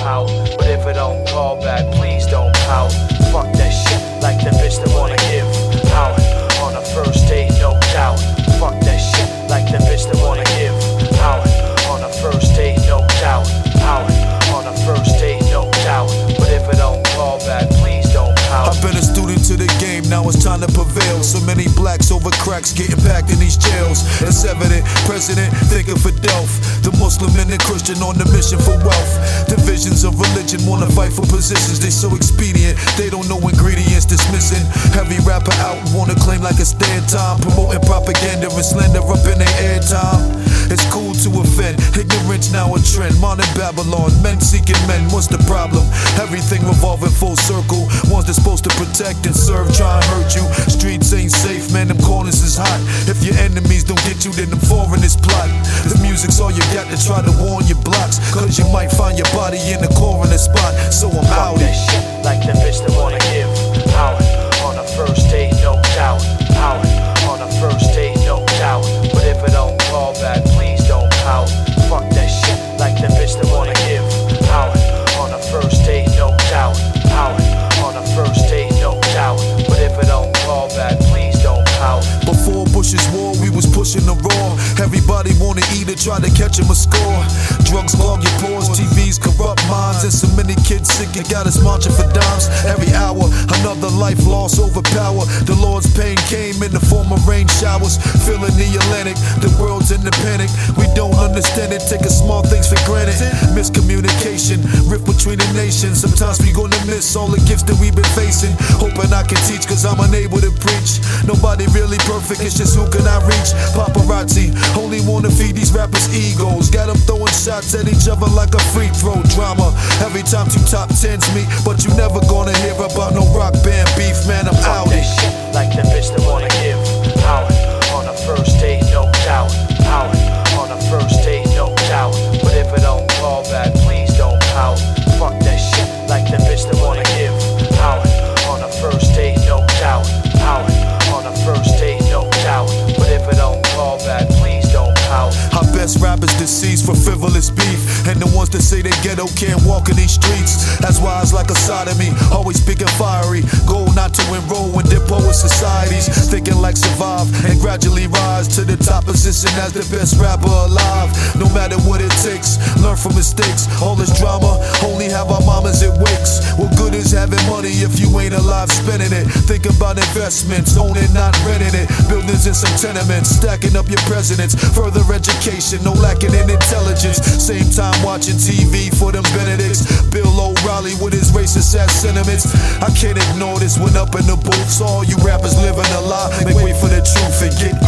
pout. But if it don't call back, please don't pout. Fuck that shit like the bitch that wanna give out on a first date, no doubt. Fuck that shit like the bitch that wanna give out on a first date, no doubt. Out on a first date, no doubt. But if it don't call back, please don't pout. I've been a student to the game, now it's time to prevail. So many blacks over cracks getting packed in these jails. It's evident, president thinking for Delph. The Muslim and the Christian on the mission for wealth. Divisions of religion wanna fight for positions. They so expedient, they don't know ingredients. Dismissing heavy rapper out, wanna claim like it's their time. Promoting propaganda and slander up in their airtime. It's cool to offend, ignorance now a trend. Modern Babylon, men seeking men, what's the problem? Everything revolving full circle. Ones that's supposed to protect and serve, try and hurt you. Streets ain't safe, man, them corners is hot. If your enemies don't get you, then them foreigners plot. The music's all you got to try to warn your blocks, cause you might find your body in the coroner spot. So I'm out. That shit like the bitch that wanna give out on a first date, no doubt. Out on a first date, no doubt. But if it don't call back, please don't pout. Fuck that shit like the bitch that wanna give out on a first date, no doubt. Out on a first date, no doubt. But if it don't call back, please don't pout. Before Bush's war, we was pushing the raw. Everybody wanna eat it, try to catch him a score. Drugs clog your pores, TVs corrupt minds, and so many kids sick, it got us marching for dimes. Every hour, another life lost overpower. The Lord's pain came in the form of rain showers. Filling the Atlantic, the world's in the panic. We don't understand it, taking small things for granted. Miscommunication, rift between the nations. Sometimes we gonna miss all the gifts that we've been facing. Hoping I can teach, cause I'm unable to preach. Nobody really perfect, it's just who can I reach? Paparazzi, only wanna feed these rappers' egos. Got them throwing shots at each other like a free throw drama. Every time two top tens meet, but you never gonna hear about no rock band beef, man, I'm out. That shit like the bitch that wanna give out on a first date, no doubt. Out on a first date, no doubt. But if it don't call back, please don't pout. Fuck that shit like the bitch that wanna give out on a first date, no doubt. Out on a first date, no doubt. But if it don't call back, please don't pout. Our best rappers deceased for frivolous beef, and the ones that say they ghetto can't walk in these streets. That's why it's like a sodomy, always speaking fiery. Goal not to enroll in dippo societies, thinking like survive and gradually rise to the top position as the best rapper alive. No matter what it takes, learn from mistakes. All this drama, only have our mamas at wakes. What good is having money if you ain't alive spending it? Think about investments, owning, not renting it. Buildings and some tenements, stacking up your presidents. Further education, no lacking in intelligence. Same time watching TV for them Benedicts. Bill O'Reilly with his racist ass sentiments. I can't ignore this when up in the booth. So all you rappers living a lie, make way for the truth and get